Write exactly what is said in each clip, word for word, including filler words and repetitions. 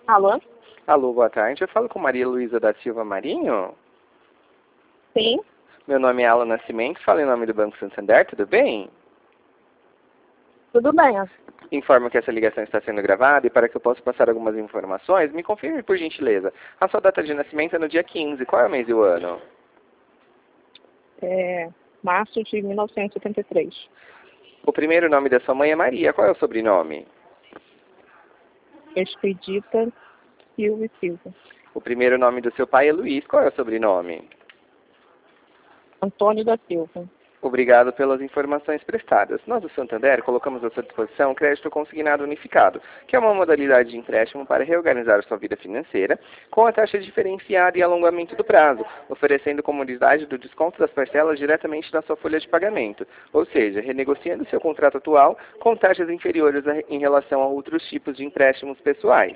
Alô? Alô, boa tarde. Eu falo com Maria Luísa da Silva Marinho. Sim, Meu nome é Alan Nascimento, falo em nome do Banco Santander, tudo bem? tudo bem. Informo que essa ligação está sendo gravada e para que eu possa passar algumas informações, me confirme por gentileza. A sua data de nascimento é no dia quinze, qual é o mês e o ano? É março de mil novecentos e setenta e três. O primeiro nome da sua mãe é Maria, qual é o sobrenome? Expedita Silva e Silva. O primeiro nome do seu pai é Luiz, qual é o sobrenome? Antônio da Silva. Obrigado pelas informações prestadas. Nós do Santander colocamos à sua disposição o crédito consignado unificado, que é uma modalidade de empréstimo para reorganizar a sua vida financeira, com a taxa diferenciada e alongamento do prazo, oferecendo comodidade do desconto das parcelas diretamente na sua folha de pagamento, ou seja, renegociando seu contrato atual com taxas inferiores a- em relação a outros tipos de empréstimos pessoais.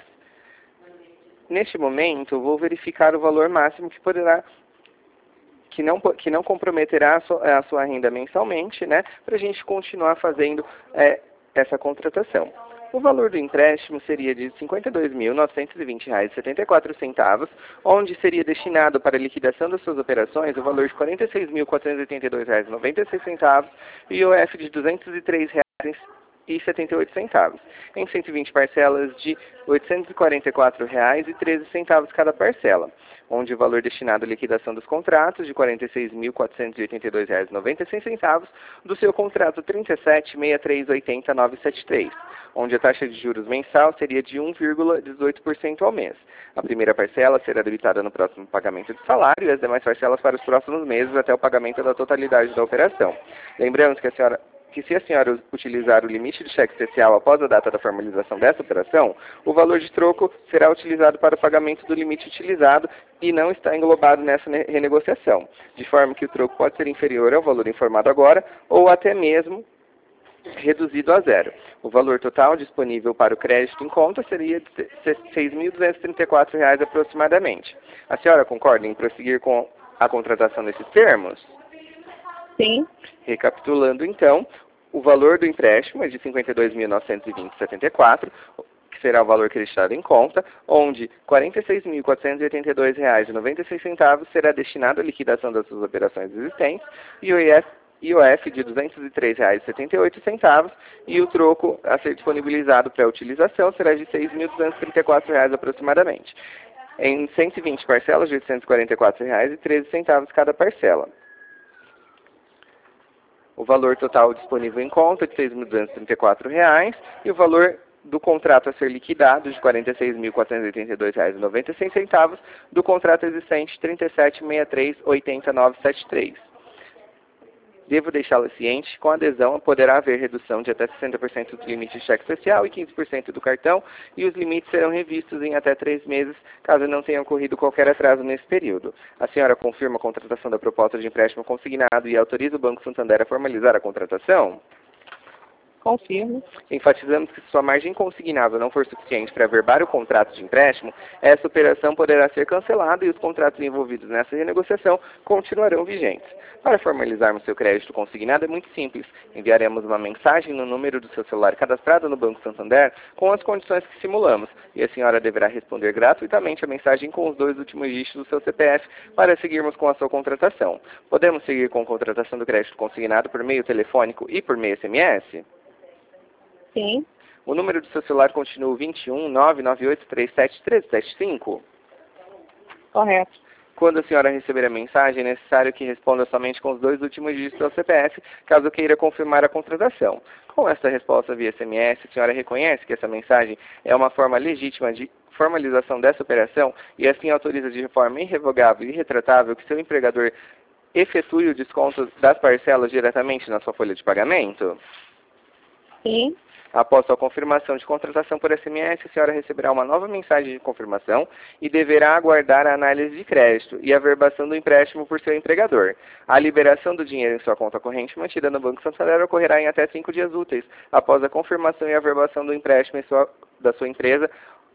Neste momento, vou verificar o valor máximo que poderá que não, que não comprometerá a sua, a sua renda mensalmente, né, para a gente continuar fazendo é, essa contratação. O valor do empréstimo seria de cinquenta e dois mil, novecentos e vinte reais e setenta e quatro centavos, onde seria destinado para a liquidação das suas operações o valor de quarenta e seis mil, quatrocentos e oitenta e dois reais e noventa e seis centavos e o I O F de duzentos e três reais e setenta e oito centavos, em cento e vinte parcelas de oitocentos e quarenta e quatro reais e treze centavos cada parcela, onde o valor destinado à liquidação dos contratos de quarenta e seis mil, quatrocentos e oitenta e dois reais e noventa e seis centavos do seu contrato trinta e sete, sessenta e três, oitenta, novecentos e setenta e três, onde a taxa de juros mensal seria de um vírgula dezoito por cento ao mês. A primeira parcela será debitada no próximo pagamento de salário e as demais parcelas para os próximos meses até o pagamento da totalidade da operação. Lembramos que a senhora que se a senhora utilizar o limite de cheque especial após a data da formalização dessa operação, o valor de troco será utilizado para o pagamento do limite utilizado e não está englobado nessa renegociação, de forma que o troco pode ser inferior ao valor informado agora ou até mesmo reduzido a zero. O valor total disponível para o crédito em conta seria de seis mil duzentos e trinta e quatro reais aproximadamente. A senhora concorda em prosseguir com a contratação desses termos? Sim, Recapitulando, então, o valor do empréstimo é de cinquenta e dois mil, novecentos e vinte reais e setenta e quatro centavos, que será o valor creditado em conta, onde quarenta e seis mil, quatrocentos e oitenta e dois reais e noventa e seis centavos será destinado à liquidação das suas operações existentes e o I O F de duzentos e três reais e setenta e oito centavos e o troco a ser disponibilizado para a utilização será de seis mil duzentos e trinta e quatro reais aproximadamente, em cento e vinte parcelas de oitocentos e quarenta e quatro reais e treze centavos cada parcela. O valor total disponível em conta é de seis mil duzentos e trinta e quatro reais e o valor do contrato a ser liquidado de quarenta e seis mil, quatrocentos e oitenta e dois reais e noventa e seis centavos do contrato existente trinta e sete, sessenta e três, oitenta, novecentos e setenta e três. Devo deixá-la ciente, com adesão poderá haver redução de até sessenta por cento do limite de cheque especial e quinze por cento do cartão, e os limites serão revistos em até três meses, caso não tenha ocorrido qualquer atraso nesse período. A senhora confirma a contratação da proposta de empréstimo consignado e autoriza o Banco Santander a formalizar a contratação? confirmo. Enfatizamos que se sua margem consignável não for suficiente para averbar o contrato de empréstimo, essa operação poderá ser cancelada e os contratos envolvidos nessa renegociação continuarão vigentes. Para formalizarmos seu crédito consignado é muito simples. Enviaremos uma mensagem no número do seu celular cadastrado no Banco Santander com as condições que simulamos, e a senhora deverá responder gratuitamente a mensagem com os dois últimos dígitos do seu C P F para seguirmos com a sua contratação. Podemos seguir com a contratação do crédito consignado por meio telefônico e por meio S M S? Sim, O número do seu celular continua o vinte e um, nove nove oito três sete, três sete cinco? correto. Quando a senhora receber a mensagem, é necessário que responda somente com os dois últimos dígitos do seu C P F, caso queira confirmar a contratação. Com esta resposta via S M S, a senhora reconhece que essa mensagem é uma forma legítima de formalização dessa operação e assim autoriza de forma irrevogável e irretratável que seu empregador efetue o desconto das parcelas diretamente na sua folha de pagamento? Sim, Após sua confirmação de contratação por S M S, a senhora receberá uma nova mensagem de confirmação e deverá aguardar a análise de crédito e a averbação do empréstimo por seu empregador. A liberação do dinheiro em sua conta corrente mantida no Banco Santander ocorrerá em até cinco dias úteis após a confirmação e averbação do empréstimo em sua, da sua empresa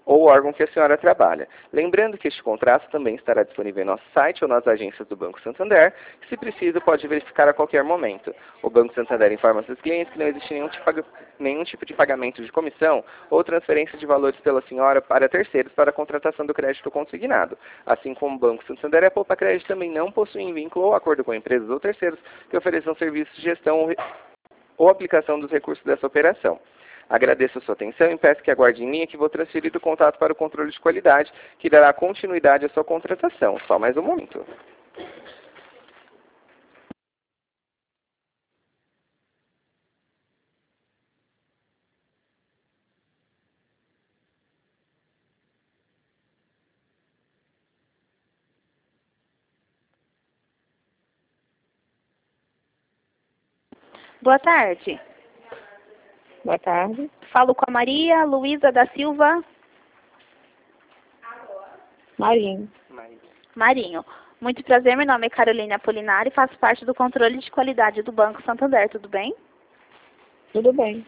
ou órgão que a senhora trabalha. Lembrando que este contrato também estará disponível em nosso site ou nas agências do Banco Santander. Se preciso, pode verificar a qualquer momento. O Banco Santander informa seus clientes que não existe nenhum tipo, nenhum tipo de pagamento de comissão ou transferência de valores pela senhora para terceiros para a contratação do crédito consignado. Assim como o Banco Santander e a Poupa Crédito também não possuem vínculo ou acordo com empresas ou terceiros que ofereçam serviços de gestão ou aplicação dos recursos dessa operação. Agradeço a sua atenção e peço que aguarde em linha que vou transferir o contato para o controle de qualidade, que dará continuidade à sua contratação. Só mais um momento. Boa tarde. Boa tarde. Falo com a Maria Luísa da Silva Marinho. Marinho. Muito prazer, meu nome é Carolina Apolinário e faço parte do controle de qualidade do Banco Santander, tudo bem? Tudo bem.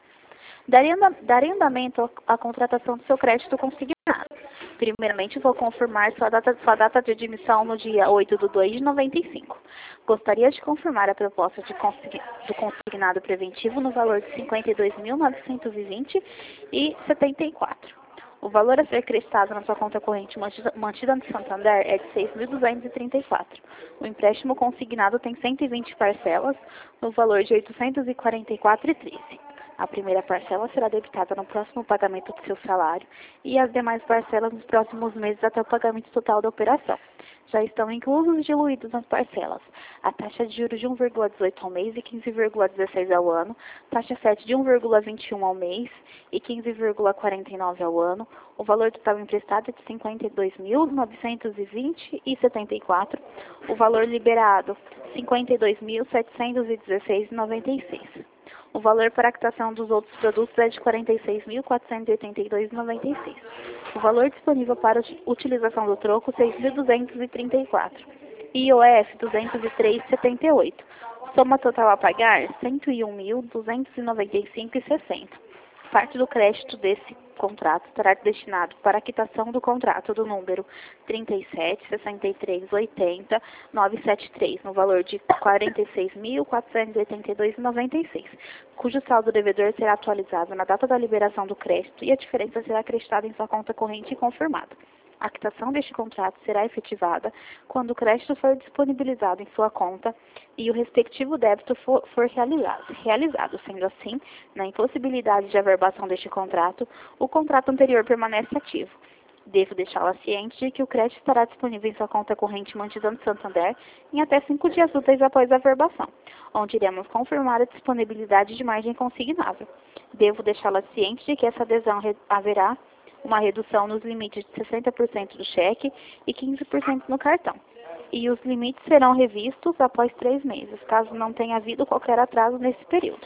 Darei, anda, darei andamento à contratação do seu crédito consignado. Primeiramente, vou confirmar sua data, sua data de admissão no dia oito de dois de noventa e cinco. Gostaria de confirmar a proposta de consign, do consignado preventivo no valor de cinquenta e dois mil novecentos e vinte reais e setenta e quatro centavos. O valor a ser acreditado na sua conta corrente mantida, mantida no Santander é de seis mil duzentos e trinta e quatro reais. O empréstimo consignado tem cento e vinte parcelas no valor de oitocentos e quarenta e quatro reais e treze centavos. A primeira parcela será debitada no próximo pagamento do seu salário e as demais parcelas nos próximos meses até o pagamento total da operação. Já estão inclusos e diluídos nas parcelas a taxa de juros de um vírgula dezoito ao mês e quinze vírgula dezesseis ao ano, taxa sete de um vírgula vinte e um ao mês e quinze vírgula quarenta e nove ao ano, o valor total emprestado é de cinquenta e dois mil novecentos e vinte reais e setenta e quatro centavos, o valor liberado cinquenta e dois mil setecentos e dezesseis reais e noventa e seis centavos. O valor para a quitação dos outros produtos é de quarenta e seis mil quatrocentos e oitenta e dois reais e noventa e seis centavos. O valor disponível para utilização do troco, seis mil duzentos e trinta e quatro reais. I O F, duzentos e três reais e setenta e oito centavos. Soma total a pagar, cento e um mil duzentos e noventa e cinco reais e sessenta centavos. Parte do crédito desse contrato estará destinado para a quitação do contrato do número trinta e sete, sessenta e três, oitenta, novecentos e setenta e três, no valor de quarenta e seis mil quatrocentos e oitenta e dois reais e noventa e seis centavos, cujo saldo devedor será atualizado na data da liberação do crédito e a diferença será acreditada em sua conta corrente e confirmada. A quitação deste contrato será efetivada quando o crédito for disponibilizado em sua conta e o respectivo débito for, for realizado. realizado. Sendo assim, na impossibilidade de averbação deste contrato, o contrato anterior permanece ativo. Devo deixá-la ciente de que o crédito estará disponível em sua conta corrente mantida no Santander em até cinco dias úteis após a averbação, onde iremos confirmar a disponibilidade de margem consignável. Devo deixá-la ciente de que essa adesão haverá uma redução nos limites de sessenta por cento do cheque e quinze por cento no cartão. E os limites serão revistos após três meses, caso não tenha havido qualquer atraso nesse período.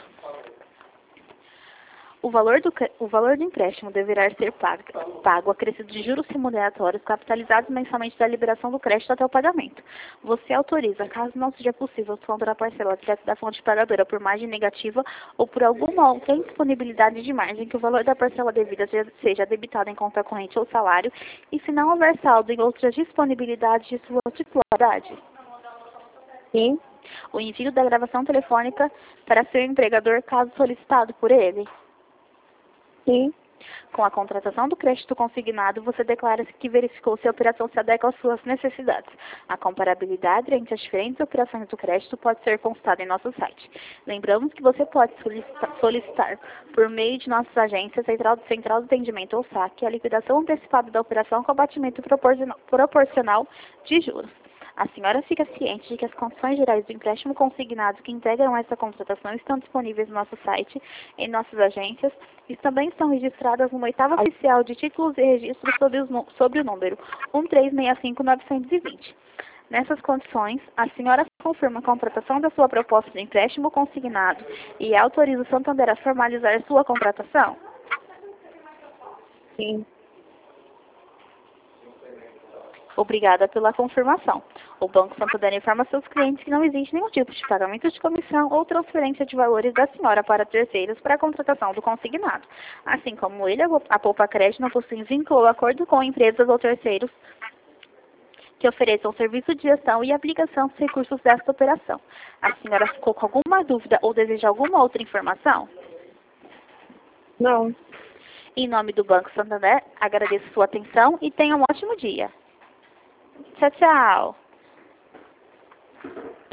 O valor do, o valor do empréstimo deverá ser pago, pago acrescido de juros remuneratórios capitalizados mensalmente da liberação do crédito até o pagamento. Você autoriza, caso não seja possível descontar a parcela direto da fonte pagadora por margem negativa ou por alguma outra indisponibilidade de margem, que o valor da parcela devida seja debitado em conta corrente ou salário, e se não houver saldo em outras disponibilidades de sua titularidade. Sim. O envio da gravação telefônica para seu empregador, caso solicitado por ele. Sim. Com a contratação do crédito consignado, você declara que verificou se a operação se adequa às suas necessidades. A comparabilidade entre as diferentes operações do crédito pode ser consultada em nosso site. Lembramos que você pode solicitar, solicitar por meio de nossas agências, Central, Central de Atendimento ou saque, a liquidação antecipada da operação com abatimento proporcional, proporcional de juros. A senhora fica ciente de que as condições gerais do empréstimo consignado que integram essa contratação estão disponíveis no nosso site, em nossas agências, e também estão registradas no oitava oficial de títulos e registros sobre, os, sobre o número um três seis cinco nove dois zero. Nessas condições, a senhora confirma a contratação da sua proposta de empréstimo consignado e autoriza o Santander a formalizar sua contratação? Sim. Obrigada pela confirmação. O Banco Santander informa seus clientes que não existe nenhum tipo de pagamento de comissão ou transferência de valores da senhora para terceiros para a contratação do consignado. Assim como ele, a Poupa Crédito não possui vínculo ou acordo com empresas ou terceiros que ofereçam serviço de gestão e aplicação dos recursos desta operação. A senhora ficou com alguma dúvida ou deseja alguma outra informação? Não. Em nome do Banco Santander, agradeço sua atenção e tenha um ótimo dia. Tchau, tchau.